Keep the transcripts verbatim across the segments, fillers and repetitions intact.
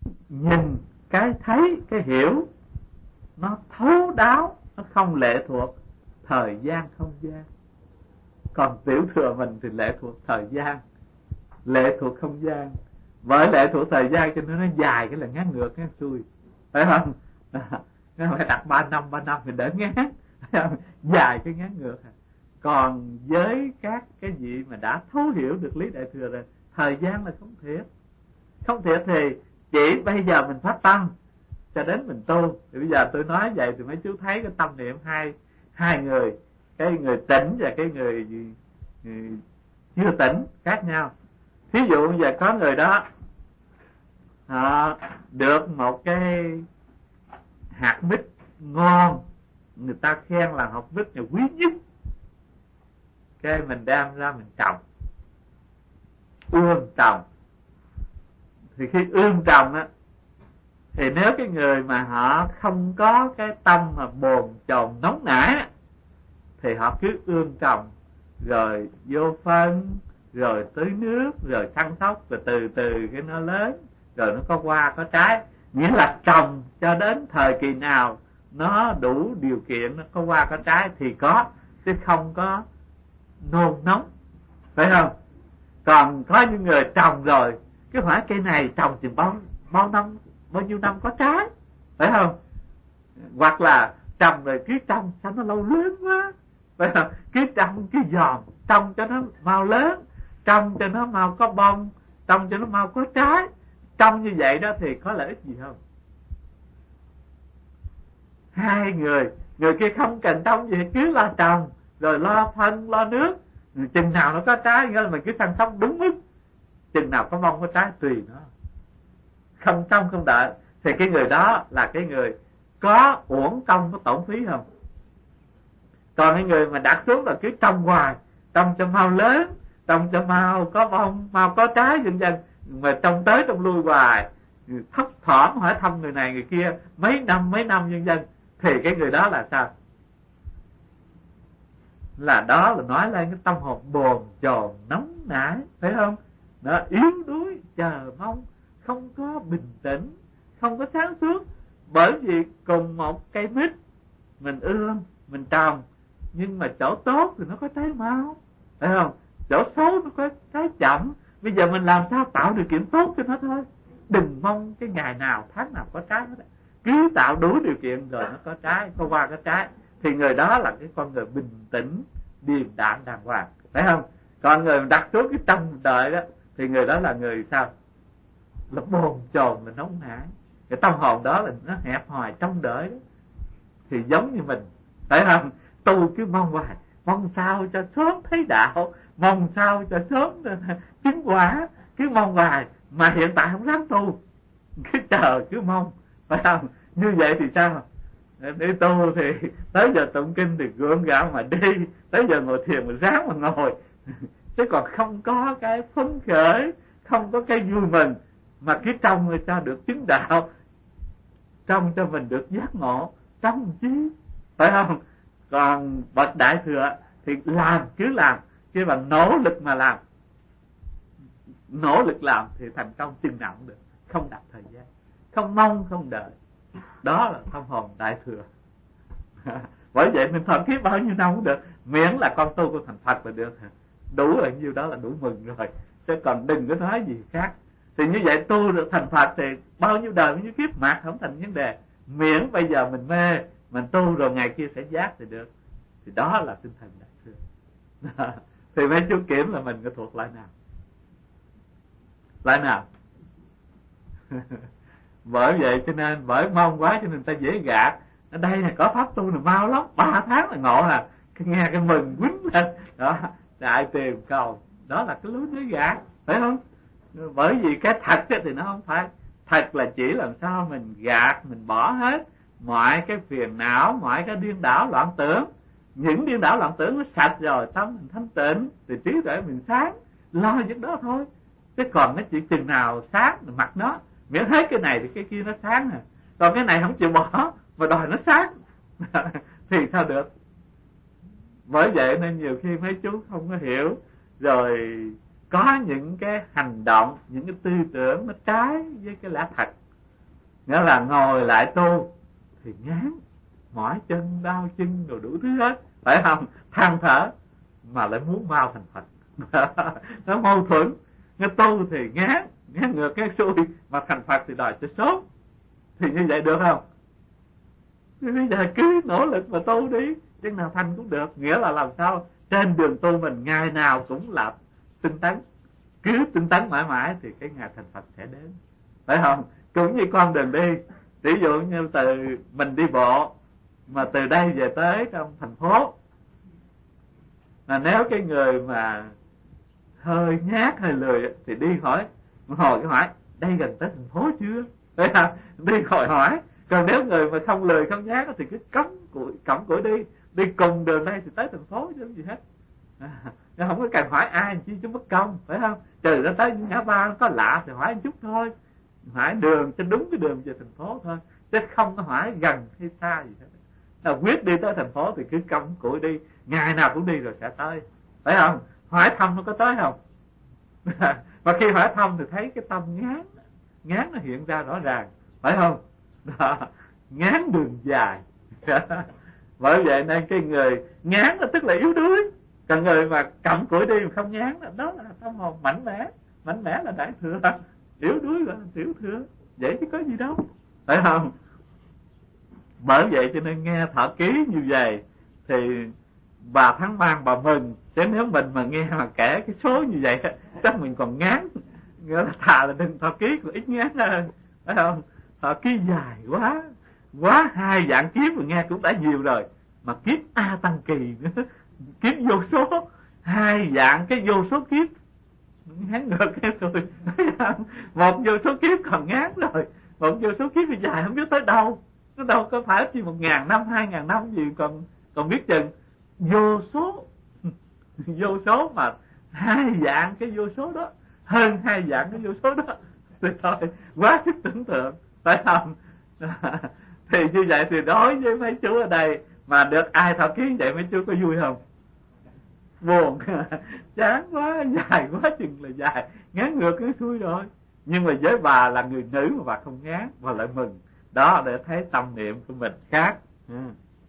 nhìn cái thấy, cái hiểu nó thấu đáo, nó không lệ thuộc thời gian không gian. Còn tiểu thừa mình thì lệ thuộc thời gian, lệ thuộc không gian. Bởi lệ thuộc thời gian cho nên nó dài cái là ngán ngược ngán xuôi, phải không? Nó phải đặt ba năm ba năm thì đỡ ngán, dài cái ngán ngược. Còn với các cái vị mà đã thấu hiểu được lý đại thừa rồi, thời gian là không thiệt. Không thiệt thì chỉ bây giờ mình phát tâm cho đến mình tu. Thì bây giờ tôi nói vậy thì mấy chú thấy cái tâm niệm hai hai người, cái người tỉnh và cái người, người chưa tỉnh khác nhau. Thí dụ bây giờ có người đó họ được một cái hạt mít ngon, người ta khen là hạt mít là quý nhất, cái mình đem ra mình trồng, ươm trồng. Thì khi ươm trồng á, thì nếu cái người mà họ không có cái tâm mà bồn chồn nóng nảy, thì họ cứ ươm trồng, rồi vô phân, rồi tưới nước, rồi chăm sóc, rồi từ từ cái nó lớn, rồi nó có hoa có trái. Nghĩa là trồng cho đến thời kỳ nào nó đủ điều kiện, nó có hoa có trái thì có, chứ không có nôn nóng, phải không? Còn có những người trồng rồi cái quả cây này trồng chừng bao bao năm, bao nhiêu năm có trái, phải không? Hoặc là trồng rồi cứ trồng sao nó lâu lớn quá, phải không? Cứ trồng cứ dòm, trồng cho nó mau lớn, trồng cho nó mau có bông, trồng cho nó mau có trái. Trồng như vậy đó thì có lợi ích gì không? Hai người, người kia không cần trông gì, cứ lo trồng, rồi lo phân, lo nước, chừng nào nó có trái, nghĩa là mình cứ chăm sóc đúng mức, chừng nào có bông có trái tùy nó, không trông không đợi. Thì cái người đó là cái người có uổng công, có tổn phí không? Còn cái người mà đặt xuống là cứ trồng hoài, trồng cho mau lớn, trồng cho mau có bông, mau có trái dần dần, mà trồng tới trồng lui hoài, thấp thỏm hỏi thăm người này người kia mấy năm mấy năm dần dần, thì cái người đó là sao? Là đó là nói lên cái tâm hồn bồn chồn nóng nảy, phải không? Nó yếu đuối, chờ mong, không có bình tĩnh, không có sáng suốt. Bởi vì cùng một cây mít mình ươm, mình trồng, nhưng mà chỗ tốt thì nó có trái mau, phải không? Chỗ xấu nó có trái chậm. Bây giờ mình làm sao tạo điều kiện tốt cho nó thôi. Đừng mong cái ngày nào tháng nào có trái hết. Cứ tạo đủ điều kiện rồi nó có trái, có hoa có trái, thì người đó là cái con người bình tĩnh, điềm đạm đàng hoàng, phải không? Còn người đặt xuống cái trong đời đó thì người đó là người sao? Là bồn chồn, là nóng nảy. Cái tâm hồn đó là nó hẹp hòi trong đời đó. Thì giống như mình, phải không? Tu cứ mong hoài, mong sao cho sớm thấy đạo, mong sao cho sớm chứng quả, cứ mong hoài mà hiện tại không dám tu, cứ chờ cứ mong, phải không? Như vậy thì sao? Đi tu thì tới giờ tụng kinh thì gượng gạo mà đi, tới giờ ngồi thiền mà ráng mà ngồi, chứ còn không có cái phấn khởi, không có cái vui mừng, mà cứ trông người ta được chứng đạo, trông cho mình được giác ngộ, trông chứ, phải không? Còn bậc đại thừa thì làm cứ làm, chứ bằng nỗ lực mà làm, nỗ lực làm thì thành công chừng nào cũng được, không đặt thời gian, không mong không đợi. Đó là tâm hồn đại thừa. Bởi vậy mình thậm chí bao nhiêu năm cũng được, miễn là con tu con thành Phật là được, đủ rồi, nhiêu đó là đủ mừng rồi, chứ còn đừng có nói gì khác. Thì như vậy tu được thành Phật thì bao nhiêu đời bao nhiêu kiếp mạt không thành vấn đề, miễn bây giờ mình mê, mình tu rồi ngày kia sẽ giác thì được. Thì đó là tinh thần đại thừa. Thì mấy chú kiểm là mình có thuộc loại nào? Loại nào? Bởi vậy cho nên bởi mong quá cho nên ta dễ gạt. Ở đây là có pháp tu là mau lắm, ba tháng là ngộ à, nghe cái mừng quýnh lên đó, đại tìm cầu. Đó là cái lối dễ gạt, phải không? Bởi vì cái thật thì nó không phải. Thật là chỉ làm sao mình gạt, mình bỏ hết mọi cái phiền não, mọi cái điên đảo loạn tưởng. Những điên đảo loạn tưởng nó sạch rồi, tâm mình thanh tịnh, thì trí tuệ mình sáng, lo những đó thôi. Chứ còn nó chỉ chừng nào sáng mình mặc nó, miễn hết cái này thì cái kia nó sáng à. Còn cái này không chịu bỏ mà đòi nó sáng thì sao được? Bởi vậy nên nhiều khi mấy chú không có hiểu, rồi có những cái hành động, những cái tư tưởng nó trái với cái lẽ thật, nghĩa là ngồi lại tu thì ngán, mỏi chân, đau chân rồi đủ thứ hết, phải không? Than thở mà lại muốn mau thành Phật. Nó mâu thuẫn. Nó tu thì ngán, ngán ngược cái xuôi, mà thành Phật thì đòi cho sớm. Thì như vậy được không? Bây giờ cứ nỗ lực mà tu đi, chứ nào thành cũng được. Nghĩa là làm sao trên đường tu mình ngày nào cũng là tinh tấn, cứ tinh tấn mãi mãi thì cái ngày thành Phật sẽ đến, phải không? Cũng như con đường đi, ví dụ như từ mình đi bộ mà từ đây về tới trong thành phố, là nếu cái người mà hơi nhát hơi lười thì đi hỏi, hồi cái hỏi đây gần tới thành phố chưa, phải không? Đi hỏi hỏi. Còn nếu người mà không lười không nhát thì cứ cắm củi cắm củi đi, đi cùng đường đây thì tới thành phố chứ gì hết. À, không có cần hỏi ai chi chứ mất công, phải không? Trừ ra tới ngã ba có lạ thì hỏi một chút thôi, hỏi đường cho đúng cái đường về thành phố thôi, chứ không có hỏi gần hay xa gì hết. Là quyết đi tới thành phố thì cứ cắm củi đi, ngày nào cũng đi rồi sẽ tới, phải không? Hỏi thăm nó có tới không? Và khi hỏi thăm thì thấy cái tâm ngán, ngán nó hiện ra rõ ràng, phải không? Đó, ngán đường dài. Bởi vậy nên cái người ngán là tức là yếu đuối, còn người mà cầm củi đi mà không ngán đó là tâm hồn mạnh mẽ. Mạnh mẽ là đại thừa, yếu đuối là tiểu thừa, vậy chứ có gì đâu, phải không? Bởi vậy cho nên nghe Thọ Ký như vậy thì bà Thắng Mang bà mừng, chứ nếu mình mà nghe mà kể cái số như vậy chắc mình còn ngán. Nghĩa là thà là đừng Thọ Ký còn ít ngán hơn, phải không? Thọ Ký dài quá, quá hai dạng kiếp rồi nghe cũng đã nhiều rồi, mà kiếp A Tăng Kỳ nữa, kiếp vô số, hai dạng cái vô số kiếp ngán ngược cái rồi. Một vô số kiếp còn ngán rồi, một vô số kiếp thì dài không biết tới đâu, nó đâu có phải chỉ một ngàn năm hai ngàn năm gì còn còn biết chừng. Vô số vô số mà hai dạng cái vô số đó, hơn hai dạng cái vô số đó thì thôi quá sức tưởng tượng, phải không? Thì như vậy thì đối với mấy chú ở đây mà được ai Thọ Ký vậy mấy chú có vui không? Buồn. Chán quá, dài quá chừng là dài, ngán ngược cái xuôi rồi. Nhưng mà với bà là người nữ mà bà không ngán, bà lại mừng. Đó, để thấy tâm niệm của mình khác. Ừ.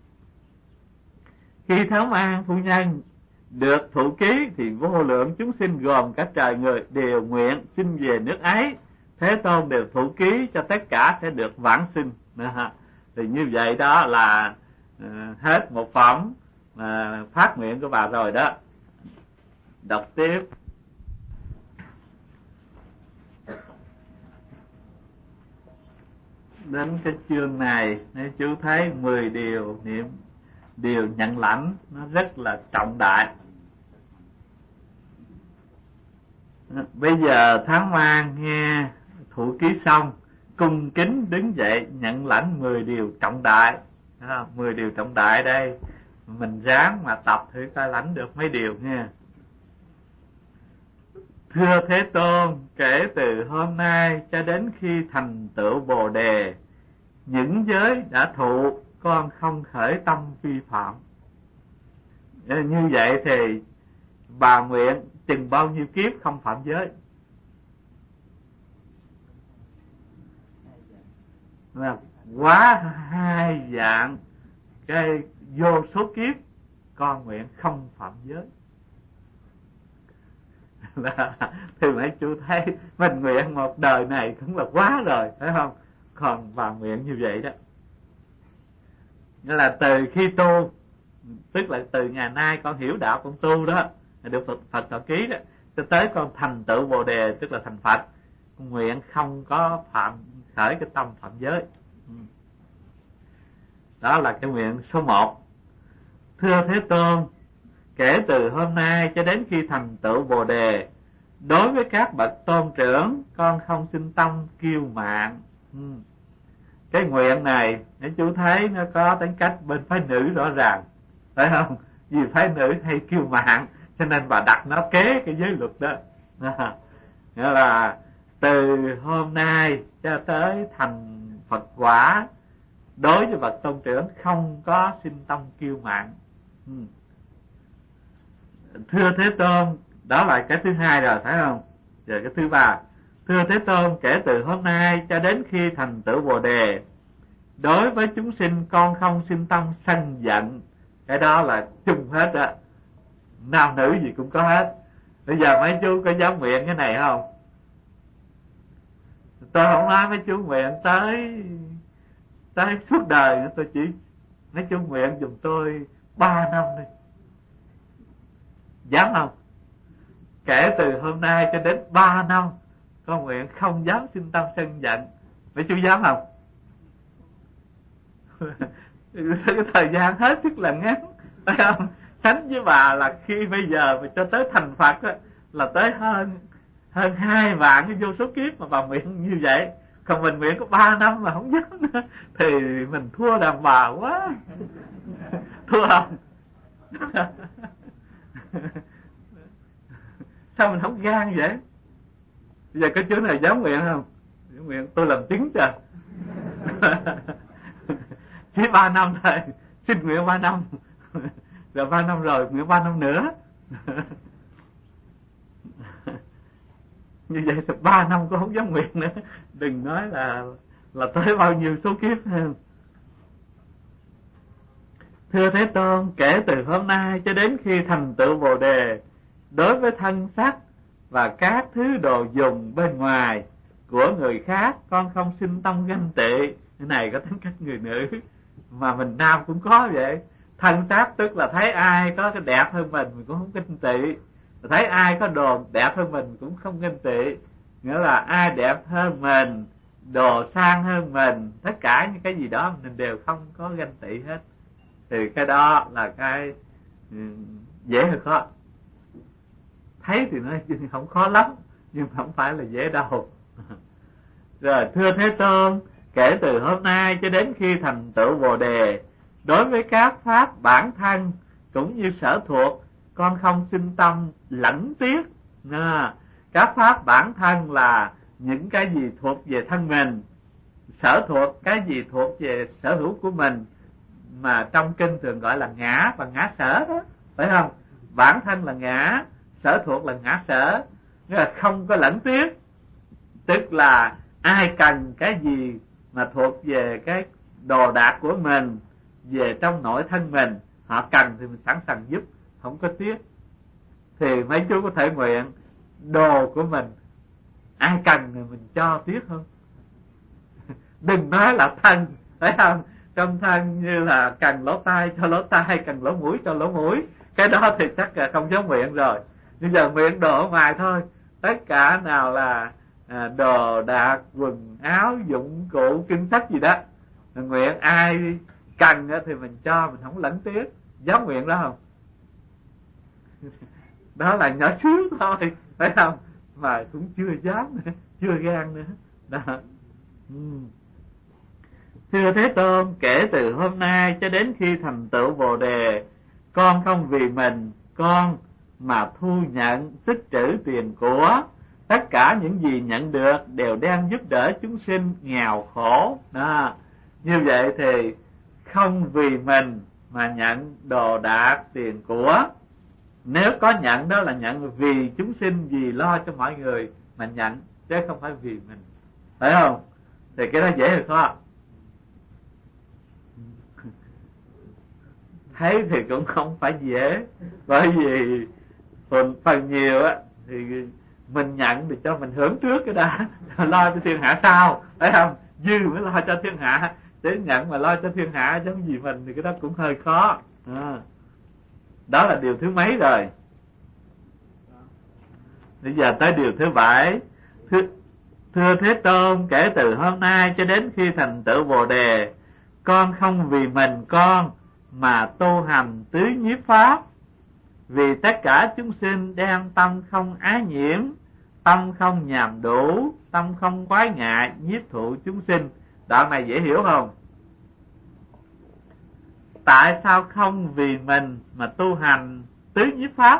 Khi Thám An phu nhân được thụ ký thì vô lượng chúng sinh gồm cả trời người đều nguyện xin về nước ấy. Thế Tôn đều thụ ký cho tất cả sẽ được vãng sinh. Thì như vậy đó là uh, hết một phẩm uh, phát nguyện của bà rồi đó. Đọc tiếp. Đến cái chương này nếu chú thấy mười điều niệm, điều nhận lãnh nó rất là trọng đại. Bây giờ Thám An nghe thụ ký xong, cung kính đứng dậy nhận lãnh mười điều trọng đại. À, mười điều trọng đại đây mình ráng mà tập thử coi lãnh được mấy điều nha. Thưa Thế Tôn, kể từ hôm nay cho đến khi thành tựu Bồ Đề, những giới đã thụ con không khởi tâm vi phạm. Như vậy thì bà nguyện chừng bao nhiêu kiếp không phạm giới? Là quá hai dạng cái vô số kiếp con nguyện không phạm giới. Thì mấy chú thấy mình nguyện một đời này cũng là quá rồi, phải không? Còn bà nguyện như vậy đó, nghĩa là từ khi tu, tức là từ ngày nay con hiểu đạo con tu đó, được Phật, Phật Thọ Ký đó, cho tới con thành tựu Bồ Đề, tức là thành Phật, con nguyện không có phạm khởi cái tâm phạm giới. Đó là cái nguyện số một. Thưa Thế Tôn, kể từ hôm nay cho đến khi thành tựu Bồ Đề, đối với các bậc tôn trưởng, con không sinh tâm kiêu mạn. Ừ. Cái nguyện này, nếu chú thấy nó có tính cách bên phái nữ rõ ràng, phải không? Vì phái nữ hay kiêu mạn, cho nên bà đặt nó kế cái giới luật đó. À, nghĩa là từ hôm nay cho tới thành Phật quả, đối với bậc tôn trưởng không có sinh tâm kiêu mạn. Ừ. Thưa Thế Tôn, đó là cái thứ hai rồi, phải không? Giờ cái thứ ba, Thưa Thế Tôn, kể từ hôm nay cho đến khi thành tựu Bồ Đề, đối với chúng sinh con không sinh tâm sân giận. Cái đó là chung hết á, nam nữ gì cũng có hết. Bây giờ mấy chú có dám nguyện cái này không? Tôi không nói mấy chú nguyện tới tới suốt đời, tôi chỉ mấy chú nguyện giùm tôi ba năm đi. Dám không? Kể từ hôm nay cho đến ba năm con nguyện không dám sinh tâm sân giận. Mấy chú dám không? Cái thời gian hết sức là ngắn, phải không? Sánh với bà là khi bây giờ mà cho tới thành Phật á, là tới hơn hơn hai vạn cái vô số kiếp mà bà nguyện như vậy. Còn mình nguyện có ba năm mà không dám nữa thì mình thua đàn bà quá. Thua không? Sao mình không gan vậy? Bây giờ có chú này dám nguyện không? Dám nguyện tôi làm chứng cho. Chỉ ba năm thôi, xin nguyện ba năm. Rồi ba năm rồi, nguyện ba năm nữa. Như vậy thì ba năm cũng không dám nguyện nữa. Đừng nói là là tới bao nhiêu số kiếp hơn. Thưa Thế Tôn, kể từ hôm nay cho đến khi thành tựu Bồ Đề, đối với thân sắc và các thứ đồ dùng bên ngoài của người khác, con không sinh tâm ganh tị. Cái này có tính cách người nữ, mà mình nam cũng có vậy. Thân sắc tức là thấy ai có cái đẹp hơn mình mình cũng không ganh tị, thấy ai có đồ đẹp hơn mình cũng không ganh tị. Nghĩa là ai đẹp hơn mình, đồ sang hơn mình, tất cả những cái gì đó mình đều không có ganh tị hết. Thì cái đó là cái dễ hơn khó. Thấy thì nó không khó lắm, nhưng không phải là dễ đâu. Rồi, thưa Thế Tôn, kể từ hôm nay cho đến khi thành tựu Bồ Đề, đối với các pháp bản thân cũng như sở thuộc, con không sinh tâm lẫn tiếc. À, các pháp bản thân là những cái gì thuộc về thân mình, sở thuộc cái gì thuộc về sở hữu của mình, mà trong kinh thường gọi là ngã và ngã sở đó, phải không? Bản thân là ngã, sở thuộc là ngã sở, nghĩa là không có lẫn tiếc. Tức là ai cần cái gì mà thuộc về cái đồ đạc của mình, về trong nội thân mình, họ cần thì mình sẵn sàng giúp, không có tiếc. Thì mấy chú có thể nguyện đồ của mình ai cần thì mình cho tiếc không? Đừng nói là thân, phải không? Trong thân như là cần lỗ tai cho lỗ tai, cần lỗ mũi cho lỗ mũi, cái đó thì chắc là không dám nguyện rồi. Bây giờ nguyện đồ ở ngoài thôi. Tất cả nào là à, đồ đạc, quần áo, dụng cụ, kinh sách gì đó, nguyện ai cần thì mình cho, mình không lẫn tiếc. Dám nguyện đó không? Đó là nhỏ xíu thôi, phải không? Mà cũng chưa dám nữa, chưa gan nữa đó. Ừ. Thưa Thế Tôn, kể từ hôm nay cho đến khi thành tựu Bồ Đề, con không vì mình con mà thu nhận tích trữ tiền của. Tất cả những gì nhận được đều đang giúp đỡ chúng sinh nghèo khổ đó. Như vậy thì không vì mình mà nhận đồ đạc tiền của. Nếu có nhận đó là nhận vì chúng sinh, vì lo cho mọi người mà nhận, chứ không phải vì mình, phải không? Thì cái đó dễ hơn khó. Thấy thì cũng không phải dễ, bởi vì phần, phần nhiều á thì mình nhận thì cho mình hưởng trước cái đã, lo cho thiên hạ sau, phải không? Dư mới lo cho thiên hạ, để nhận mà lo cho thiên hạ giống gì mình thì cái đó cũng hơi khó. À, đó là điều thứ mấy rồi. Bây giờ tới điều thứ bảy. Thưa, thưa Thế Tôn, kể từ hôm nay cho đến khi thành tựu Bồ Đề, con không vì mình con mà tu hành tứ nhiếp pháp. Vì tất cả chúng sinh đem tâm không ái nhiễm, tâm không nhàm đủ, tâm không quái ngại, nhiếp thụ chúng sinh. Đoạn này dễ hiểu không? Tại sao không vì mình mà tu hành tứ nhiếp pháp?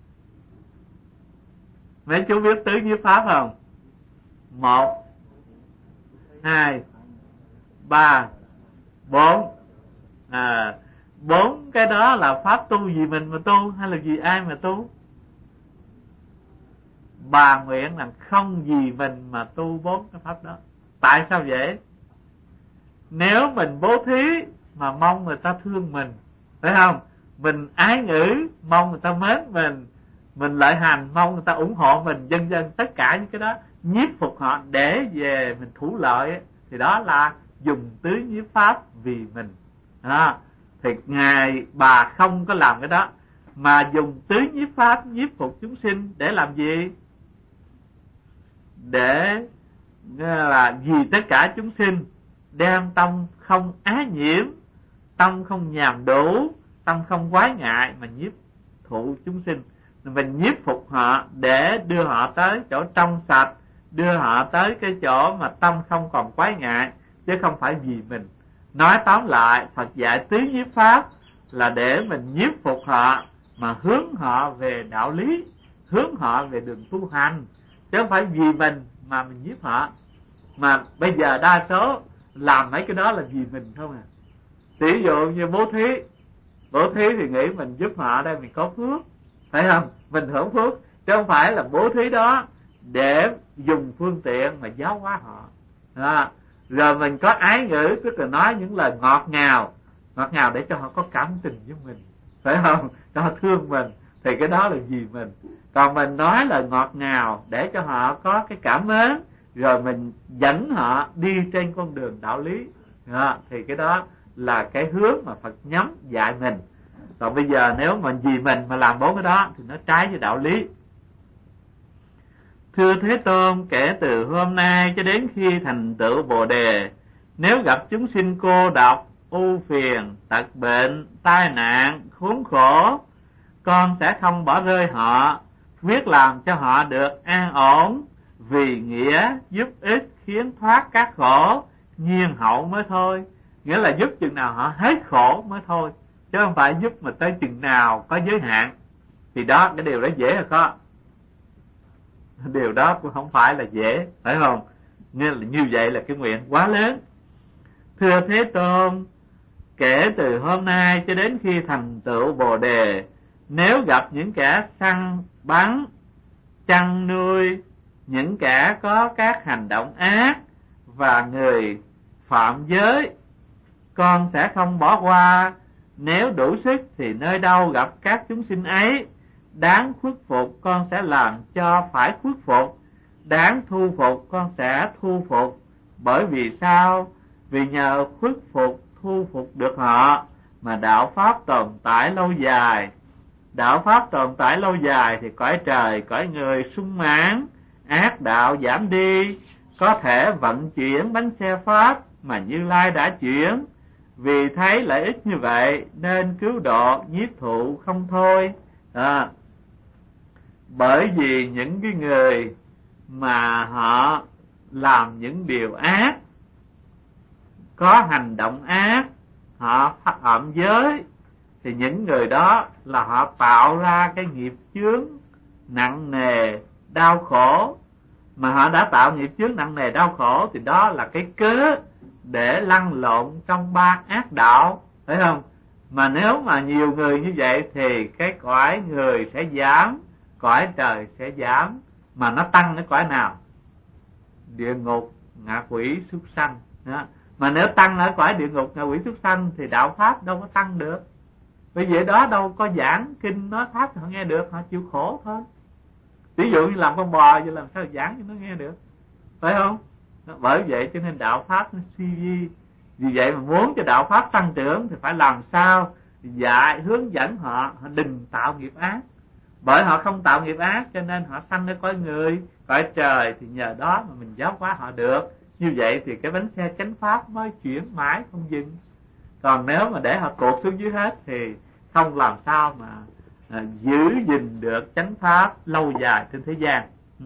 Mấy chú biết tứ nhiếp pháp không? Một, hai, ba, bốn. À, bốn cái đó là pháp tu vì mình mà tu hay là vì ai mà tu? bà nguyện là không vì mình mà tu bốn cái pháp đó. Tại sao vậy? Nếu mình bố thí mà mong người ta thương mình, phải không? Mình ái ngữ mong người ta mến mình, mình lợi hành mong người ta ủng hộ mình, vân vân, tất cả những cái đó nhiếp phục họ để về mình thủ lợi, thì đó là dùng tứ nhiếp pháp vì mình. À, thì ngài bà không có làm cái đó, mà dùng tứ nhiếp pháp nhiếp phục chúng sinh để làm gì? Để là vì tất cả chúng sinh đem tâm không ái nhiễm, tâm không nhàm đủ, tâm không quái ngại mà nhiếp thụ chúng sinh. Mình nhiếp phục họ để đưa họ tới chỗ trong sạch, đưa họ tới cái chỗ mà tâm không còn quái ngại, chứ không phải vì mình. Nói tóm lại, Phật dạy tứ nhiếp pháp là để mình nhiếp phục họ, mà hướng họ về đạo lý, hướng họ về đường tu hành, chứ không phải vì mình mà mình nhiếp họ. Mà bây giờ đa số làm mấy cái đó là vì mình không à. Ví dụ như bố thí, bố thí thì nghĩ mình giúp họ đây mình có phước, phải không? Mình hưởng phước, chứ không phải là bố thí đó để dùng phương tiện mà giáo hóa họ. À, rồi mình có ái ngữ, tức là nói những lời ngọt ngào, ngọt ngào để cho họ có cảm tình với mình, phải không? Cho họ thương mình, thì cái đó là vì mình. Còn mình nói lời ngọt ngào để cho họ có cái cảm mến, rồi mình dẫn họ đi trên con đường đạo lý, à, thì cái đó là cái hướng mà Phật nhắm dạy mình. Còn bây giờ nếu mà vì mình mà làm bốn cái đó thì nó trái với đạo lý. Thưa Thế Tôn, kể từ hôm nay cho đến khi thành tựu Bồ Đề, nếu gặp chúng sinh cô độc, ưu phiền, tật bệnh, tai nạn, khốn khổ, con sẽ không bỏ rơi họ, quyết làm cho họ được an ổn, vì nghĩa giúp ích khiến thoát các khổ, nhiên hậu mới thôi. Nghĩa là giúp chừng nào họ hết khổ mới thôi, chứ không phải giúp mà tới chừng nào có giới hạn. Thì đó, cái điều đó dễ hay khó? Điều đó cũng không phải là dễ, phải không? Nên là như vậy là cái nguyện quá lớn. Thưa Thế Tôn, kể từ hôm nay cho đến khi thành tựu Bồ Đề, nếu gặp những kẻ săn bắn, chăn nuôi, những kẻ có các hành động ác và người phạm giới, con sẽ không bỏ qua. Nếu đủ sức thì nơi đâu gặp các chúng sinh ấy, đáng khuất phục con sẽ làm cho phải khuất phục, đáng thu phục con sẽ thu phục. Bởi vì sao? Vì nhờ khuất phục thu phục được họ mà đạo pháp tồn tại lâu dài. Đạo pháp tồn tại lâu dài thì cõi trời, cõi người sung mãn, ác đạo giảm đi, có thể vận chuyển bánh xe pháp mà Như Lai đã chuyển. Vì thấy lợi ích như vậy nên cứu độ nhiếp thụ không thôi. À, bởi vì những cái người mà họ làm những điều ác, có hành động ác, họ phạm giới, thì những người đó là họ tạo ra cái nghiệp chướng nặng nề, đau khổ. Mà họ đã tạo nghiệp chướng nặng nề, đau khổ thì đó là cái cớ để lăn lộn trong ba ác đạo, phải không? Mà nếu mà nhiều người như vậy thì cái cõi người sẽ giảm, cõi trời sẽ giảm. Mà nó tăng cái cõi nào? Địa ngục, ngạ quỷ, súc sanh đó. Mà nếu tăng ở cõi địa ngục, ngạ quỷ, súc sanh thì đạo pháp đâu có tăng được. Bởi vậy đó đâu có giảng kinh nói pháp thì họ nghe được, họ chịu khổ thôi. Ví dụ như làm con bò vậy làm sao giảng cho nó nghe được, phải không? Bởi vậy cho nên đạo pháp nó suy vi. Vì vậy mà muốn cho đạo pháp tăng trưởng thì phải làm sao dạy hướng dẫn họ, họ đừng tạo nghiệp ác. Bởi họ không tạo nghiệp ác cho nên họ sanh ở cõi người, cõi trời, thì nhờ đó mà mình giáo hóa họ được. Như vậy thì cái bánh xe chánh pháp mới chuyển mãi không dừng. Còn nếu mà để họ tuột xuống dưới hết thì không làm sao mà à, giữ gìn được chánh pháp lâu dài trên thế gian.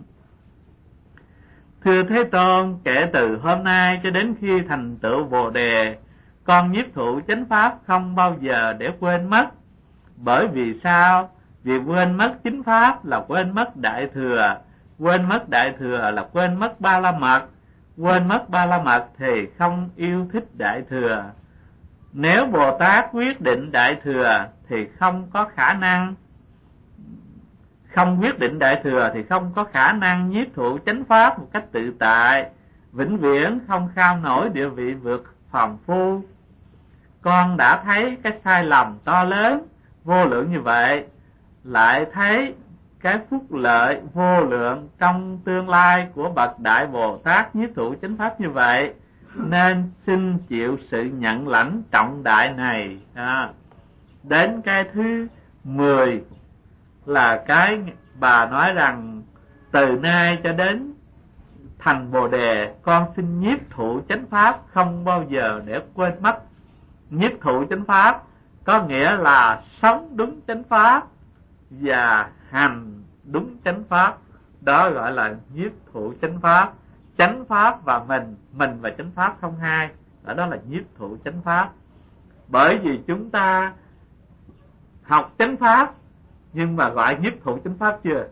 Thưa Thế Tôn, kể từ hôm nay cho đến khi thành tựu Bồ Đề, con nhiếp thụ chánh pháp không bao giờ để quên mất. Bởi vì sao? Vì quên mất chính pháp là quên mất đại thừa, quên mất đại thừa là quên mất ba la mật, quên mất ba la mật thì không yêu thích đại thừa. Nếu Bồ Tát quyết định đại thừa thì không có khả năng không quyết định đại thừa thì không có khả năng nhiếp thụ chánh pháp một cách tự tại, vĩnh viễn không kham nổi địa vị vượt phàm phu. Con đã thấy cái sai lầm to lớn vô lượng như vậy, lại thấy cái phúc lợi vô lượng trong tương lai của bậc Đại Bồ Tát nhiếp thụ chánh pháp như vậy, nên xin chịu sự nhận lãnh trọng đại này. À, đến cái thứ mười là cái bà nói rằng từ nay cho đến thành Bồ Đề, con xin nhiếp thụ chánh pháp không bao giờ để quên mất. Nhiếp thụ chánh pháp có nghĩa là sống đúng chánh pháp và hành đúng chánh pháp, đó gọi là nhiếp thụ chánh pháp. Chánh pháp và mình, mình và chánh pháp không hai, đó, đó là nhiếp thụ chánh pháp. Bởi vì chúng ta học chánh pháp nhưng mà gọi nhiếp thụ chánh pháp chưa?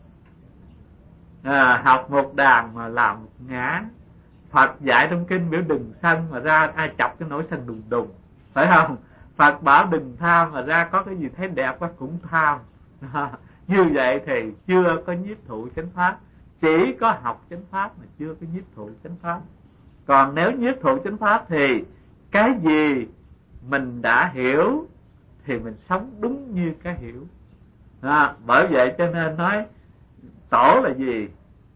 À, học một đàn mà làm một ngã. Phật dạy trong kinh biểu đừng sân, mà ra ai chọc cái nỗi sân đùng đùng, phải không? Phật bảo đừng tham, mà ra có cái gì thấy đẹp quá cũng tham. Như vậy thì chưa có nhiếp thụ chánh pháp. Chỉ có học chánh pháp mà chưa có nhiếp thụ chánh pháp. Còn nếu nhiếp thụ chánh pháp thì cái gì mình đã hiểu thì mình sống đúng như cái hiểu. À, bởi vậy cho nên nói tổ là gì?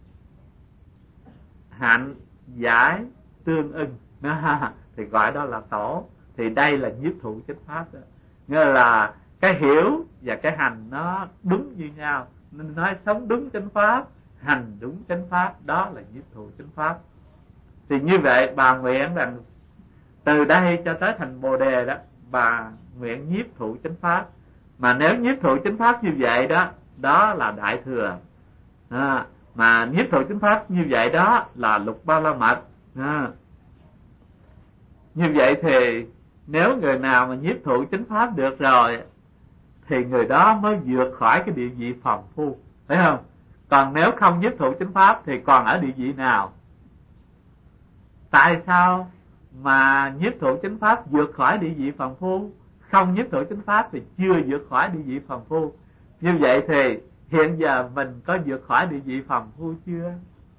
Hạnh giải tương ưng. À, thì gọi đó là tổ. Thì đây là nhiếp thụ chánh pháp đó. Nghĩa là cái hiểu và cái hành nó đúng như nhau, nên nói sống đúng chánh pháp, hành đúng chánh pháp, đó là nhiếp thụ chánh pháp. Thì như vậy bà nguyện rằng từ đây cho tới thành Bồ Đề đó, bà nguyện nhiếp thụ chánh pháp. Mà nếu nhiếp thụ chánh pháp như vậy đó, đó là đại thừa. À, mà nhiếp thụ chánh pháp như vậy đó là lục ba la mật. À, như vậy thì nếu người nào mà nhiếp thụ chánh pháp được rồi thì người đó mới vượt khỏi cái địa vị phàm phu, phải không? Còn nếu không nhiếp thụ chánh pháp thì còn ở địa vị nào? Tại sao mà nhiếp thụ chánh pháp vượt khỏi địa vị phàm phu, không nhiếp thụ chánh pháp thì chưa vượt khỏi địa vị phàm phu? Như vậy thì hiện giờ mình có vượt khỏi địa vị phàm phu chưa?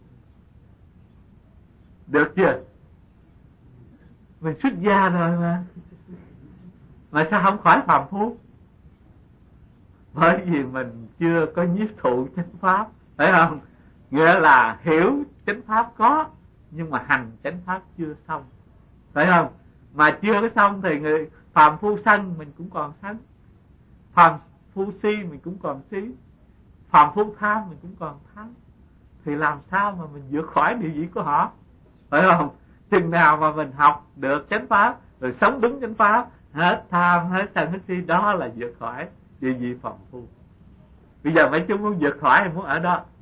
Được chưa? Mình xuất gia rồi mà, mà sao không khỏi phàm phu? Bởi vì mình chưa có nhiếp thụ chánh pháp, phải không? Nghĩa là hiểu chánh pháp có, nhưng mà hành chánh pháp chưa xong, phải không? Mà chưa có xong thì người phàm phu sân mình cũng còn sân, phàm phu si mình cũng còn si, phàm phu tham mình cũng còn tham. Thì làm sao mà mình vượt khỏi địa vị của họ, phải không? Chừng nào mà mình học được chánh pháp rồi sống đúng chánh pháp, hết tham hết sân hết si, đó là vượt khỏi địa vị phàm phu. Bây giờ mấy chúng muốn vượt khỏi hay muốn ở đó?